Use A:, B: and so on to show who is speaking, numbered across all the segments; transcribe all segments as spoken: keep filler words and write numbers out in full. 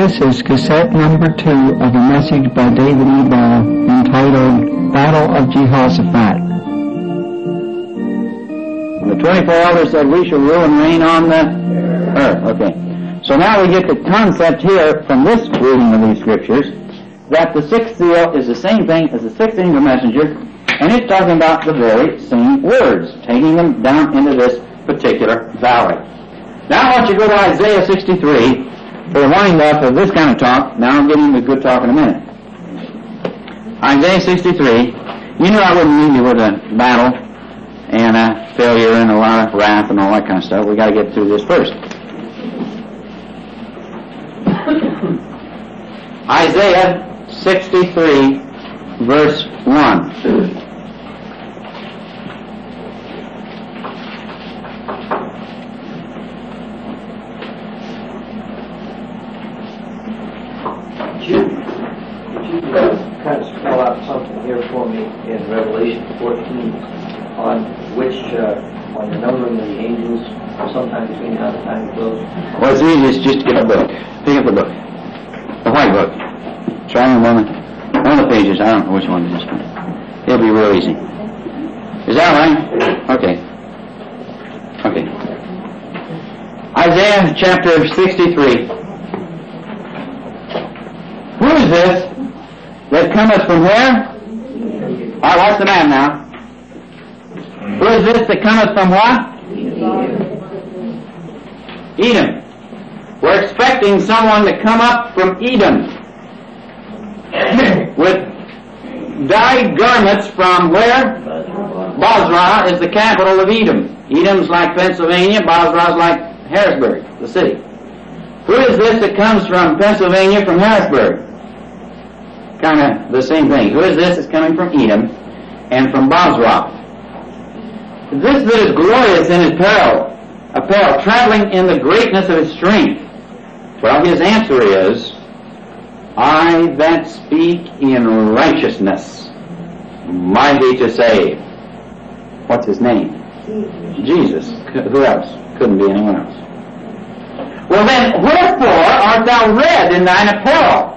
A: This is cassette number two of a message by David E. Ball entitled Battle of Jehoshaphat.
B: The twenty-four elders said, we shall rule and reign on the earth. Okay. So now we get the concept here from this reading of these scriptures that the sixth seal is the same thing as the sixth angel messenger, and it's talking about the very same words, taking them down into this particular valley. Now I want you to go to Isaiah sixty-three for the wind up of this kind of talk. Now I'm getting into good talk in a minute. Isaiah sixty-three. You knew I wouldn't leave you with a battle and a failure and a lot of wrath and all that kind of stuff. We got to get through this first. Isaiah sixty-three, verse one.
C: Could you, could you uh, kind of spell out something here for me in Revelation fourteen on which, uh, on the numbering of the angels, or sometime between now and the time it goes?
B: Well, it's easiest just to get a book. Pick up the book. The white book. Try on one, one of the pages. I don't know which one it is. It'll be real easy. Is that right? Okay. Okay. Isaiah chapter sixty-three. Who is this that cometh from where? All right, what's the man now? Who is this that cometh from what? Edom. We're expecting someone to come up from Edom with dyed garments from where? Bozrah is the capital of Edom. Edom's like Pennsylvania, Bozrah's like Harrisburg, the city. Who is this that comes from Pennsylvania, from Harrisburg? Kind of the same thing. Who is this that's coming from Edom and from Bozrah? This that is glorious in his apparel, apparel, traveling in the greatness of his strength. Well, his answer is, I that speak in righteousness, mighty to save. What's his name? Jesus. Who else? Couldn't be anyone else. Well then, wherefore art thou red in thine apparel?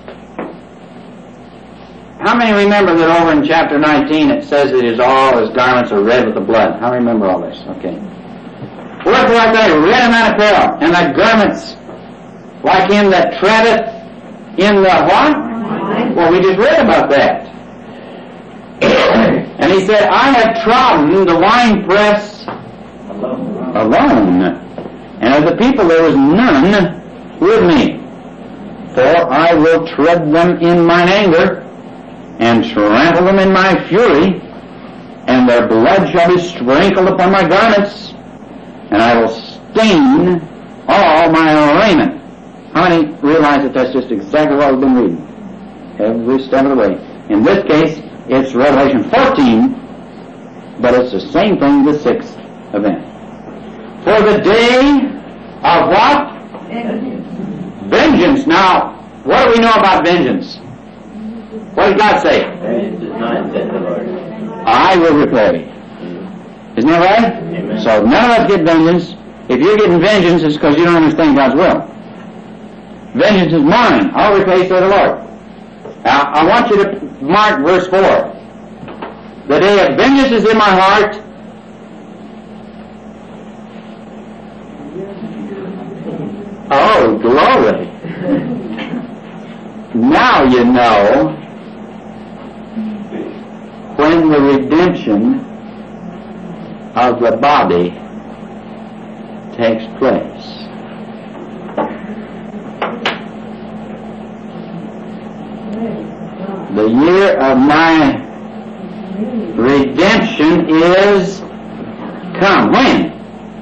B: How many remember that over in chapter nineteen it says that his all his garments are red with the blood? How many remember all this? Okay. Wherefore art thou red in thine apparel, and thy garments like him that treadeth in the what? Well, we just read about that. And he said, I have trodden the winepress alone. alone, and of the people there was none with me. For I will tread them in mine anger, and trample them in my fury, and their blood shall be sprinkled upon my garments, and I will stain all my raiment. How many realize that that's just exactly what we've been reading? Every step of the way. In this case, it's Revelation fourteen, but it's the same thing, the sixth event. For the day of what? Vengeance. Vengeance. Now, what do we know about vengeance? What did God say?
C: Vengeance is mine, said the Lord.
B: I will repay. Isn't that right?
C: Amen.
B: So none of us get vengeance. If you're getting vengeance, it's because you don't understand God's will. Vengeance is mine. I'll repay, said the Lord. Now, I want you to mark verse four. The day of vengeance is in my heart. Oh, glory. Now you know when the redemption of the body takes place. The year of my redemption is come. When?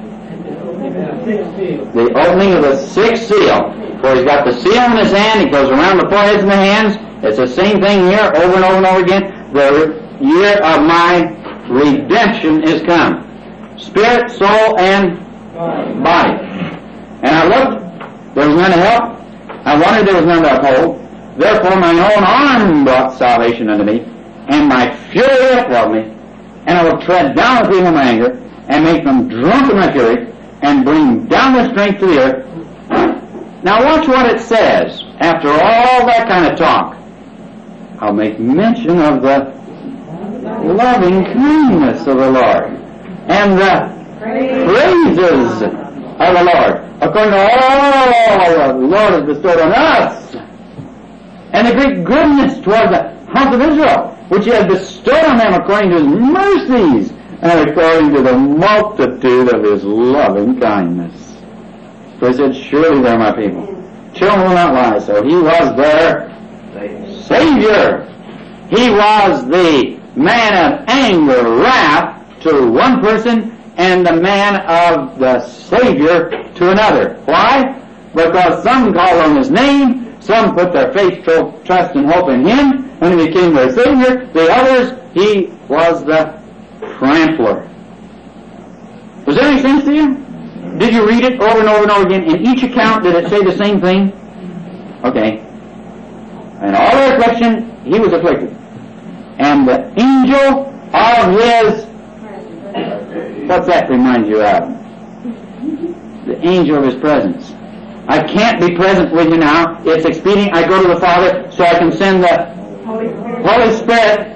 B: The opening of the sixth seal. For he's got the seal in his hand, he goes around the foreheads and the hands. It's the same thing here over and over and over again. The year of my redemption is come. Spirit, soul, and body. And I looked, there was none to help. I wondered, there was none to uphold. Therefore mine own arm brought salvation unto me, and my fury upheld me. And I will tread down the people of my anger, and make them drunk in my fury, and bring down their strength to the earth. Now watch what it says. After all that kind of talk, I'll make mention of the loving kindness of the Lord and the praises of the Lord, according to all the Lord has bestowed on us, and the great goodness toward the house of Israel, which He has bestowed on them according to His mercies and according to the multitude of His loving kindness. For He said, surely they're my people. Children will not lie. So He was their Savior. He was the man of anger, wrath to one person, and the man of the Savior to another. Why? Because some called on His name, some put their faith, trust, and hope in Him, and He became their Savior. The others, He was the trampler. Was there any sense to you? Did you read it over and over and over again? In each account, did it say the same thing? Okay. And all the reflection, He was afflicted. And the angel of His, what's that remind you of? The angel of His presence. I can't be present with you now. It's expedient I go to the Father so I can send the Holy Spirit,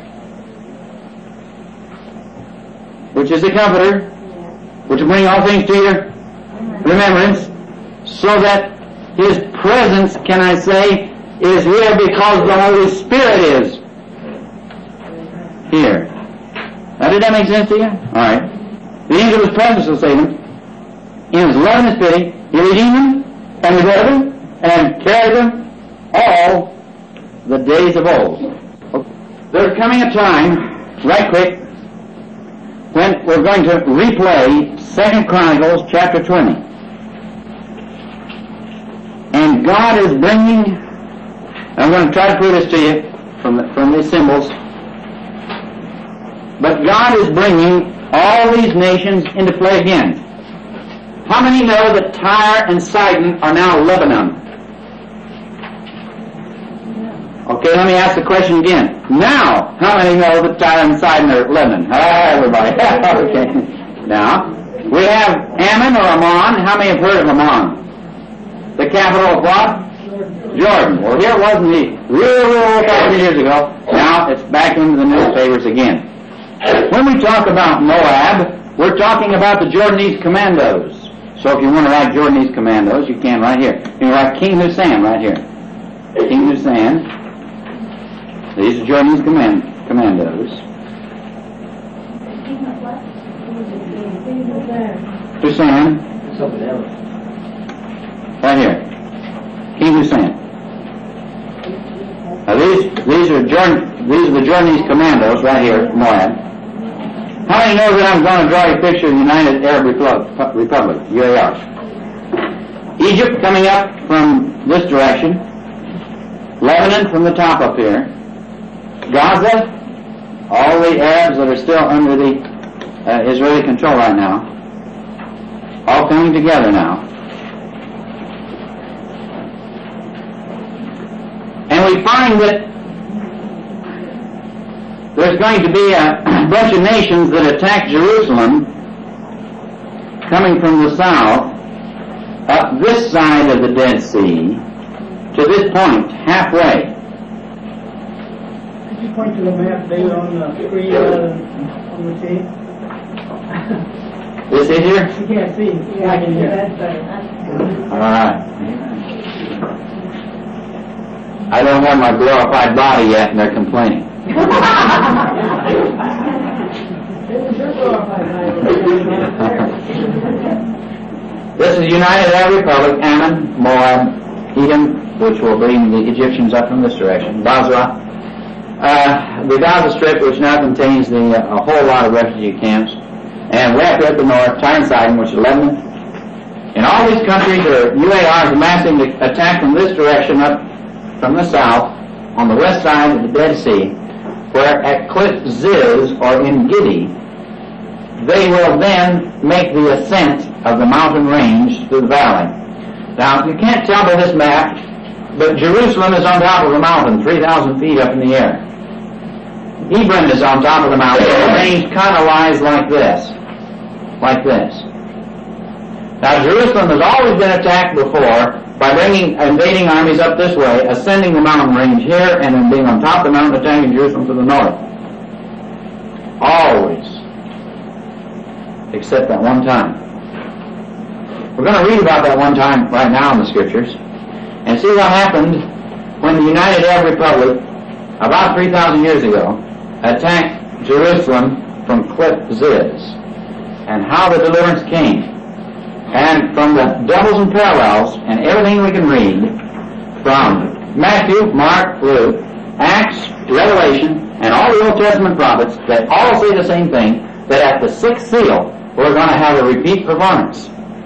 B: which is the Comforter, which will bring all things to your remembrance, so that His presence, can I say, is here because the Holy Spirit is here. Now, did that make sense to you? All right. The angel of His presence will save them. In His love and His pity, He redeemed them and delivered them and carried them all the days of old. There's coming a time, right quick, when we're going to replay Second Chronicles chapter twenty. And God is bringing, I'm going to try to prove this to you from, the, from these symbols, but God is bringing all these nations into play again. How many know that Tyre and Sidon are now Lebanon? Okay, let me ask the question again. Now, how many know that Tyre and Sidon are Lebanon? Hi, everybody. Okay. Now, we have Ammon or Ammon. How many have heard of Ammon? The capital of what? Jordan. Well, here it was in the real, real thousand years ago. Now it's back into the newspapers again. When we talk about Moab, we're talking about the Jordanese commandos. So if you want to write Jordanese commandos, you can right here. You can write King Hussein right here. King Hussein. These are Jordanese command, commandos. Hussein.
C: Something else.
B: Right here. King Hussein. Now these these are Jordan these are the Jordanese commandos right here, Moab. How many know that I'm going to draw a picture of the United Arab Republic, U A R? Egypt coming up from this direction. Lebanon from the top up here. Gaza, all the Arabs that are still under the uh, Israeli control right now, all coming together now. And we find that there's going to be a bunch of nations that attack Jerusalem coming from the south up this side of the Dead Sea to this point, halfway.
D: Could you point to the map there on the screen uh, on the tape?
B: This is here?
D: You can't see. Yeah, I can hear.
B: All right. I don't have my glorified body yet, and they're complaining. This is United Arab Republic, Ammon, Moab, Edom, which will bring the Egyptians up from this direction, Basra, uh, the Gaza Strip, which now contains the, uh, a whole lot of refugee camps, and way up at the north, Tyre and Sidon, which is Lebanon. In all these countries, the U A R is amassing the attack from this direction up from the south, on the west side of the Dead Sea, where at Cliff Ziz, or in Gidi, they will then make the ascent of the mountain range through the valley. Now, you can't tell by this map, but Jerusalem is on top of the mountain, three thousand feet up in the air. Hebron is on top of the mountain. The range kind of lies like this. Like this. Now, Jerusalem has always been attacked before by bringing invading armies up this way, ascending the mountain range here, and then being on top of the mountain, attacking Jerusalem to the north. Always. Except that one time. We're going to read about that one time right now in the Scriptures and see what happened when the United Arab Republic, about three thousand years ago, attacked Jerusalem from Cliff Ziz, and how the deliverance came. And from the doubles and parallels and everything we can read from Matthew, Mark, Luke, Acts, Revelation, and all the Old Testament prophets, they all say the same thing, that at the sixth seal, we're going to have a repeat performance.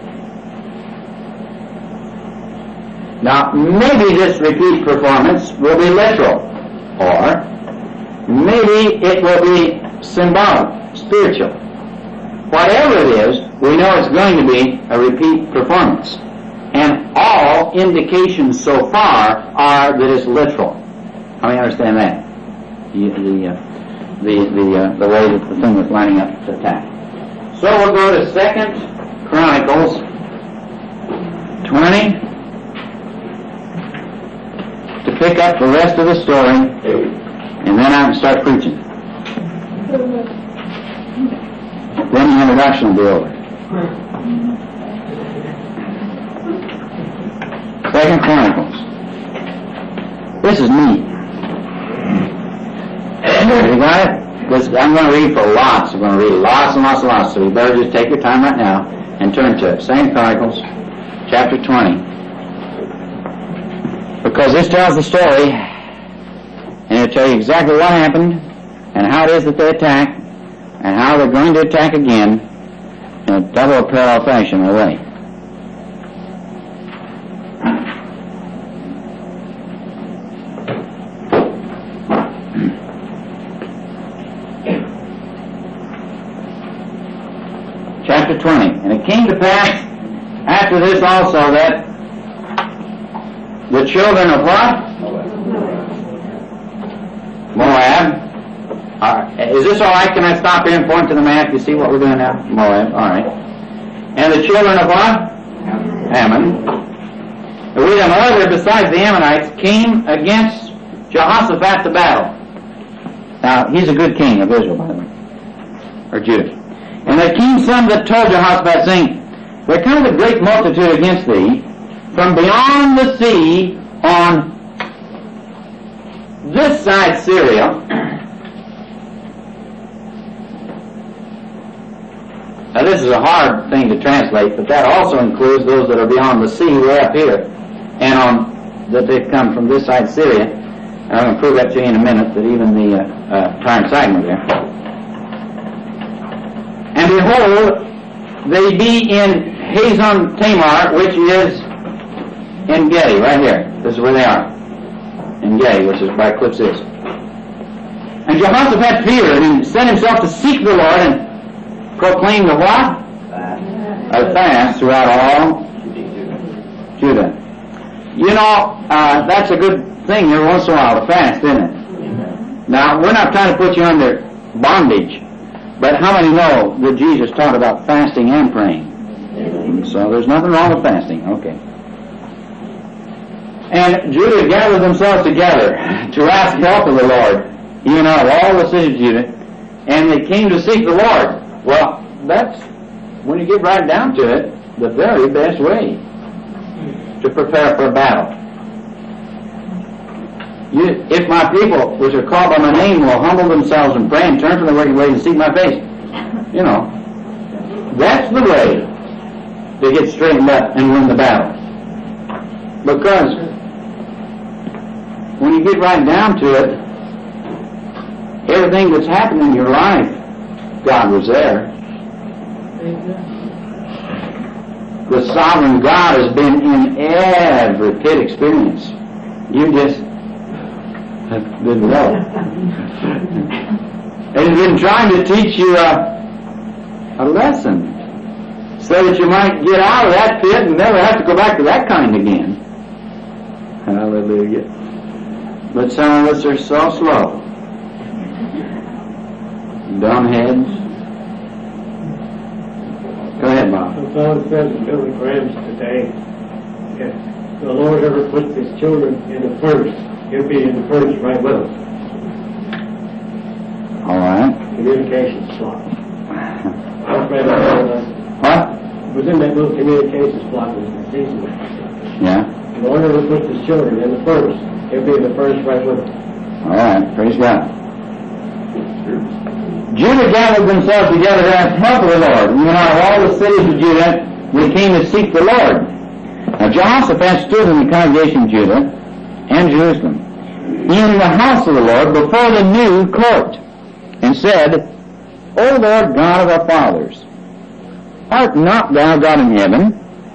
B: Now, maybe this repeat performance will be literal, or maybe it will be symbolic, spiritual. Whatever it is, we know it's going to be a repeat performance. And all indications so far are that it's literal. How many understand that? The, the, uh, the, the, uh, the way that the thing was lining up to attack. So we'll go to Second Chronicles twenty to pick up the rest of the story, and then I can start preaching. Then the introduction will be over. Second Chronicles. This is neat. You got it? This, I'm going to read for lots. I'm going to read lots and lots and lots. So you better just take your time right now and turn to Second Chronicles, chapter twenty. Because this tells the story, and it'll tell you exactly what happened, and how it is that they attacked, and how they're going to attack again in a double or parallel fashion away. Chapter twenty. And it came to pass after this also that the children of what? Moab. Uh, is this all right? Can I stop here and point to the map? You see what we're doing now? Moab. All right. And the children of what? Ammon. With another besides the Ammonites came against Jehoshaphat to battle. Now, he's a good king of Israel, by the way. Or Judah. And there came some that told Jehoshaphat, saying, there cometh a great multitude against thee from beyond the sea on this side Syria. Now this is a hard thing to translate, but that also includes those that are beyond the sea way up here, and on that they've come from this side Syria. And I'm going to prove that to you in a minute, that even the uh, uh, time sign was there. And behold, they be in Hazon Tamar, which is in Gedi, right here. This is where they are. In Gedi, which is by Cliff Ziz. And Jehoshaphat feared and set himself to seek the Lord and proclaim the what? A fast throughout all Judah. You know, uh, that's a good thing every once in a while, to fast, isn't it? Now, we're not trying to put you under bondage, but how many know that Jesus taught about fasting and praying? So there's nothing wrong with fasting. Okay. And Judah gathered themselves together to ask help of the Lord, even out of all the cities of Judah, and they came to seek the Lord. Well, that's, when you get right down to it, the very best way to prepare for a battle. You, if my people, which are called by my name, will humble themselves and pray and turn from their wicked ways and seek my face, you know, that's the way to get straightened up and win the battle. Because when you get right down to it, everything that's happened in your life, God was there. The sovereign God has been in every pit experience. You just didn't know. And he's been trying to teach you a, a lesson so that you might get out of that pit and never have to go back to that kind again. Hallelujah. But some of us are so slow. Dumbheads. Go ahead, Bob.
D: The fellow says to Billy Graham today, if
E: the Lord ever puts his children in the first, he'll be in the first right with us.
B: All right.
E: Communications slot.
B: What?
E: It was in that little communications slot was the season.
B: Yeah.
E: The Lord ever puts his children in the first, he'll be in the first right with us.
B: All right. Praise God. Judah gathered themselves together to ask help of the Lord. And out of all the cities of Judah, they came to seek the Lord. Now Jehoshaphat stood in the congregation of Judah and Jerusalem in the house of the Lord before the new court, and said, O Lord God of our fathers, art not thou God in heaven?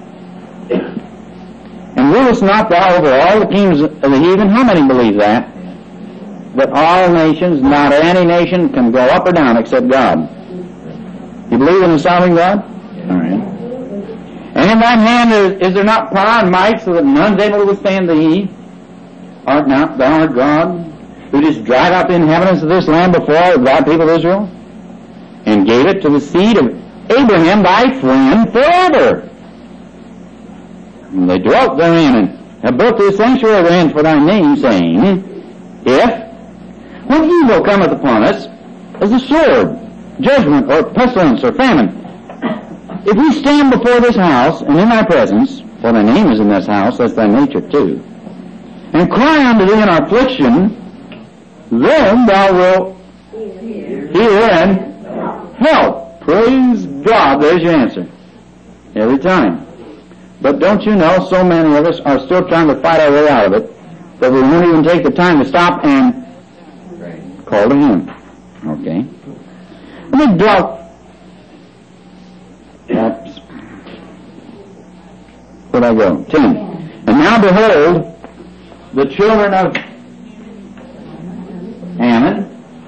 B: And rulest not thou over all the kings of the heathen? How many believe that? That all nations, not any nation, can go up or down except God. You believe in the sovereign God? All right. And in thine hand is, is there not power and might, so that none is able to withstand thee? Art not thou our God, who didst drive out the inhabitants of this land before thy people Israel, and gave it to the seed of Abraham thy friend forever? And they dwelt therein, and have built this sanctuary therein for thy name, saying, If, when evil cometh upon us, as a sword, judgment, or pestilence, or famine, if we stand before this house, and in thy presence, for thy name is in this house, that's thy nature too, and cry unto thee in our affliction, then thou wilt hear and help. Praise God. There's your answer. Every time. But don't you know, so many of us are still trying to fight our way out of it, that we won't even take the time to stop and call to Him. Okay? Let me drop. That's where'd I go? Ten. And now behold, the children of Ammon,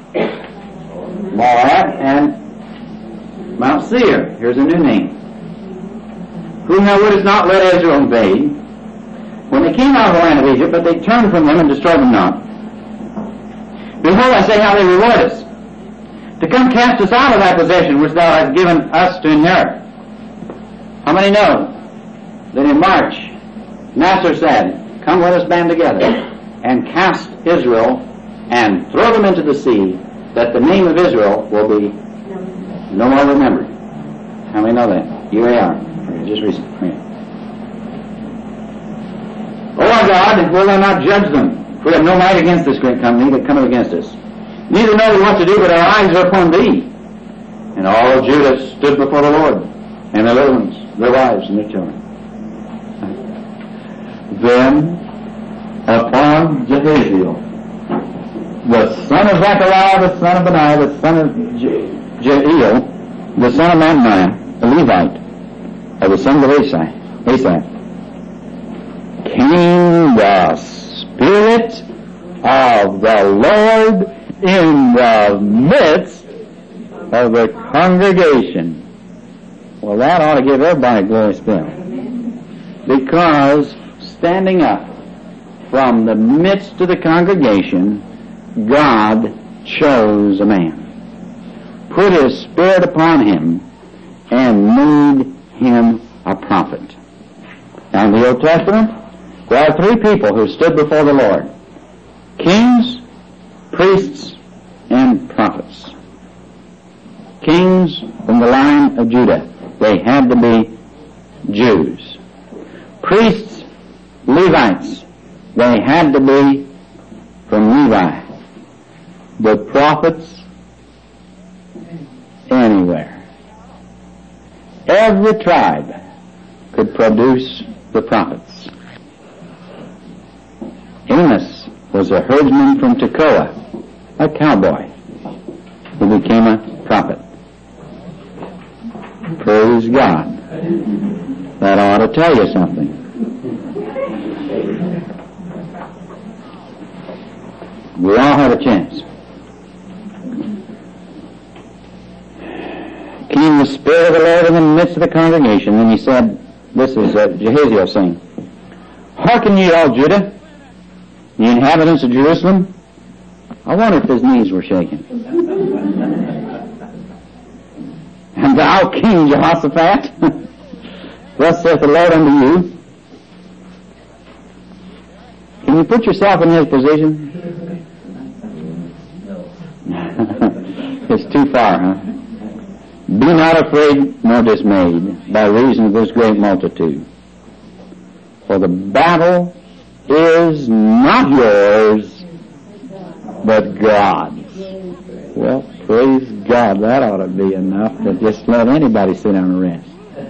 B: Moab, and Mount Seir. Here's a new name. Whom thou wouldest not let Israel invade, when they came out of the land of Egypt, but they turned from them and destroyed them not. Behold, I say how they reward us, to come cast us out of thy possession which thou hast given us to inherit. How many know that in March, Nasser said, Come, let us band together and cast Israel and throw them into the sea, that the name of Israel will be no more remembered. How many know that? Here they are. Just recently. O our God, will thou not judge them? For we have no might against this great company that cometh against us. Neither know we what to do, but our eyes are upon thee. And all of Judah stood before the Lord, and their little ones, their wives, and their children. Then upon Jehaziel, the son of Zechariah, the son of Benaiah, the son of Je- Jeiel, the son of Mattaniah, a Levite, of the sons of Asaph, Asaph, came the Spirit of the Lord in the midst of the congregation. Well, that ought to give everybody a glorious bell. Because standing up from the midst of the congregation, God chose a man, put His Spirit upon him, and made him a prophet. Now in the Old Testament, there are three people who stood before the Lord: kings, priests, and prophets. Kings from the line of Judah. They had to be Jews. Priests, Levites. They had to be from Levi. The prophets, anywhere. Every tribe could produce the prophets. Amos was a herdsman from Tekoa, a cowboy, who became a prophet. Praise God. That ought to tell you something. We all have a chance. Came the Spirit of the Lord in the midst of the congregation, and He said, this is uh, Jehaziel saying, Hearken ye all Judah, the inhabitants of Jerusalem. I wonder if his knees were shaking. And thou, King Jehoshaphat, thus saith the Lord unto you, Can you put yourself in his position? It's too far, huh? Be not afraid nor dismayed by reason of this great multitude. For the battle is not yours, but God's. Well, praise God, that ought to be enough to just let anybody sit down and rest.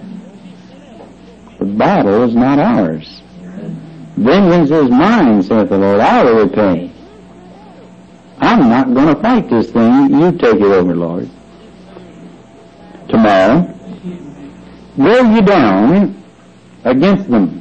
B: The battle is not ours. Vengeance is mine, saith the Lord, I will repay. I'm not going to fight this thing. You take it over, Lord. Tomorrow, go ye down against them.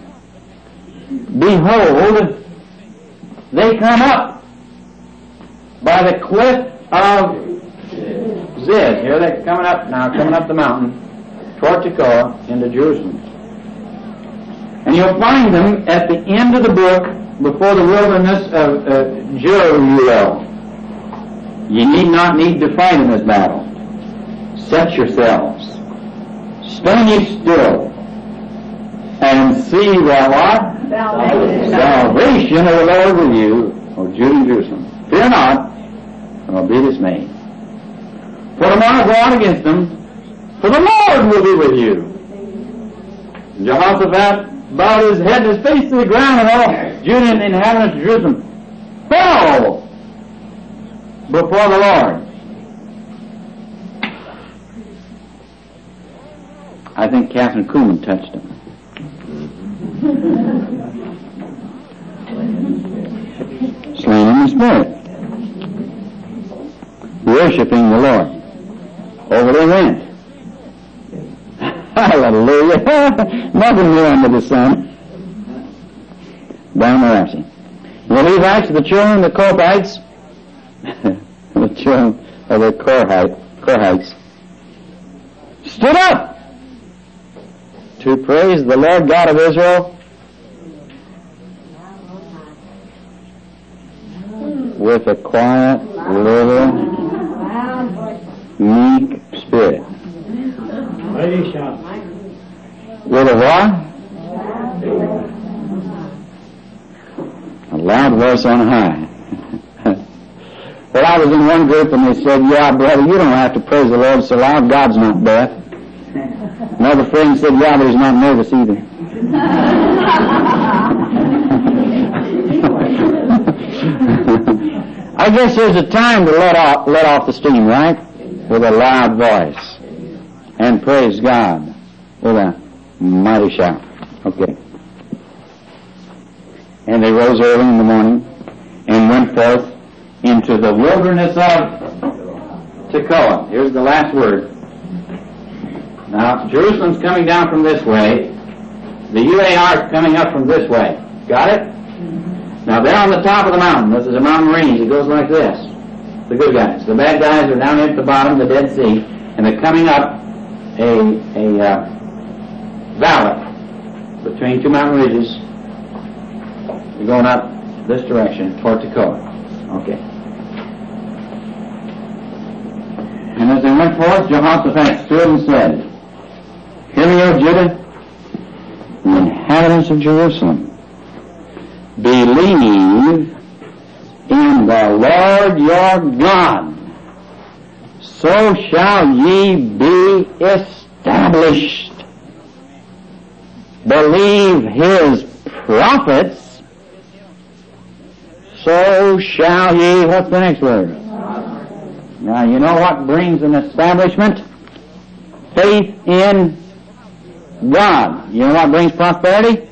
B: Behold, they come up by the cliff of Ziz. Here they're coming up now, coming up the mountain toward Tekoa into Jerusalem. And you'll find them at the end of the brook before the wilderness of uh, Jeruel. You need not need to fight in this battle. Set yourselves. Stand ye still and see the what? Salvation. Salvation of the Lord with you, O Judah and Jerusalem. Fear not, nor be dismayed. For tomorrow go out against them, for the Lord will be with you. Jehoshaphat bowed his head and his face to the ground, and all Judah and the inhabitants of Jerusalem fell before the Lord. I think Catherine Kuhlman touched him. Slain in the Spirit. Worshipping the Lord. Over they went. Hallelujah. Nothing new under the sun. Down the Rapsy. The Levites, the children, the Kohathites, the children of the Kohathites, stood up to praise the Lord God of Israel with a quiet, little, meek spirit. With a what? A loud voice on high. Well, I was in one group and they said, yeah, brother, you don't have to praise the Lord so loud. God's not deaf. Another friend said, yeah, but he's not nervous either. I guess there's a time to let off, let off the steam, right? With a loud voice. And praise God with a mighty shout. Okay. And they rose early in the morning and went forth into the wilderness of Tekoa. Here's the last word. Now, Jerusalem's coming down from this way. The U A R is coming up from this way. Got it? Now, they're on the top of the mountain. This is a mountain range. It goes like this. The good guys. The bad guys are down here at the bottom, the Dead Sea, and they're coming up a, a uh, valley between two mountain ridges. They're going up this direction toward Tekoa. Okay. And as they went forth, Jehoshaphat stood and said, Hear me, O Judah, the inhabitants of Jerusalem. Believe in the Lord your God, so shall ye be established. Believe his prophets, so shall ye, what's the next word? Now, you know what brings an establishment? Faith in God. You know what brings prosperity?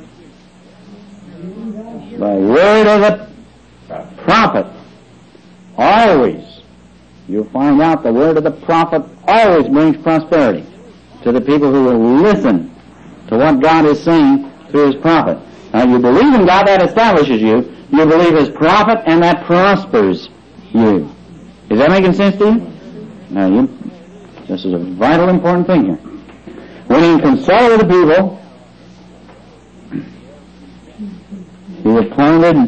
B: The word of the prophet. Always. You'll find out the word of the prophet always brings prosperity to the people who will listen to what God is saying through his prophet. Now, you believe in God, that establishes you. You believe his prophet, and that prospers you. Is that making sense to you? Now, you, this is a vital, important thing here. When he consulted the people, he appointed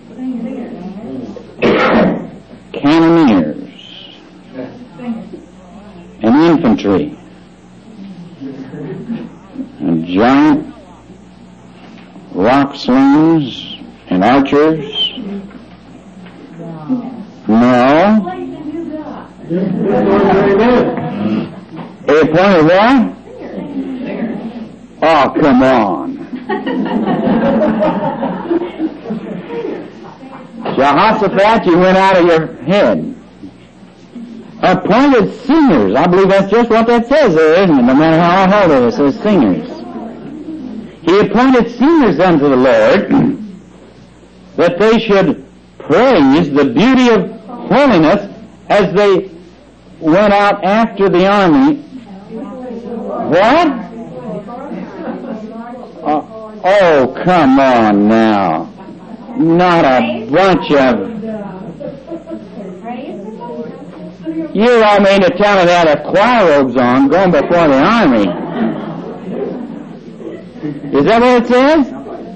B: cannoneers and infantry and giant rock slings and archers? No. He appointed what? Oh, come on. Jehoshaphat, you went out of your head. Appointed singers. I believe that's just what that says there, isn't it? No matter how I hold it, it says singers. He appointed singers unto the Lord that they should praise the beauty of holiness as they went out after the army. What? Uh, oh, come on now. Not a bunch of... You all mean to tell me they had a choir robes on going before the army. Is that what it says?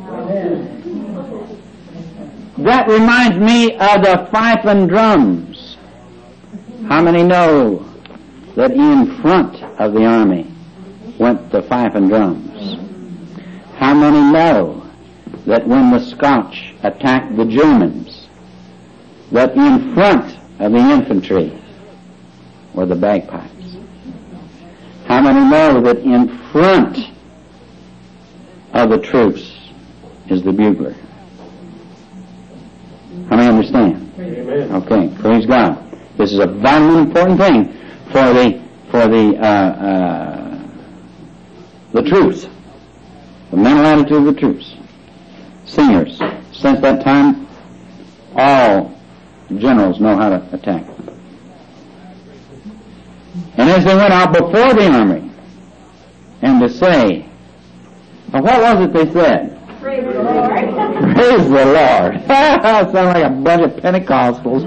B: That reminds me of the fife and drums. How many know that in front of the army went the fife and drums? How many know that when the Scotch attacked the Germans, that in front of the infantry were the bagpipes? How many know that in front of the troops is the bugler? How many understand?
E: Amen.
B: Okay, praise God. This is a vitally important thing for the for the uh, uh, the troops, the mental attitude of the troops. Singers. Since that time, all generals know how to attack. And as they went out before the army, and to say, well, what was it they said?
F: Praise the Lord.
B: Praise the Lord. Sound like a bunch of Pentecostals.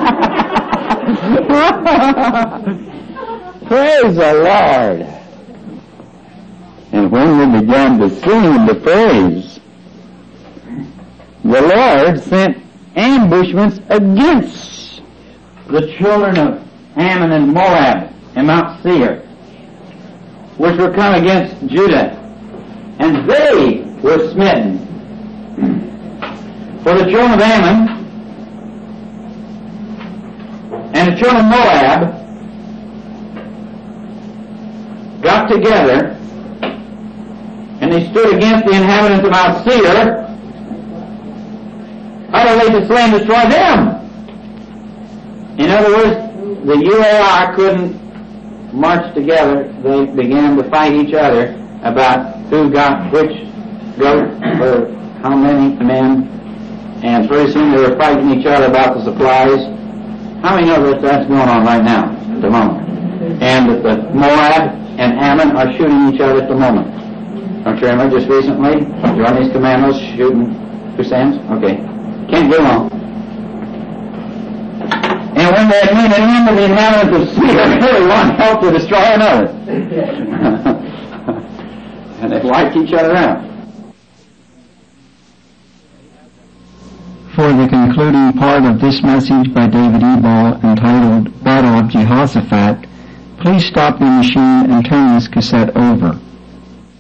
B: Praise the Lord. And when we began to sing and to praise, the Lord sent ambushments against the children of Ammon and Moab and Mount Seir, which were come against Judah, and they were smitten. For the children of Ammon and the children of Moab got together, and they stood against the inhabitants of Mount Seir, utterly to slay and destroy them. In other words, the U A R couldn't march together. They began to fight each other about who got which goat for how many men, and pretty soon they were fighting each other about the supplies. How many know that that's going on right now at the moment? And that the Moab and Ammon are shooting each other at the moment. Don't you remember just recently, Johnny's commandos shooting Hussein's? Okay. Can't go on. And when they had made an end of the inhabitants of Seir, everyone helped to destroy another. And they wiped each other out.
A: For the concluding part of this message by David Ebal entitled Battle of Jehoshaphat, please stop your machine and turn this cassette over.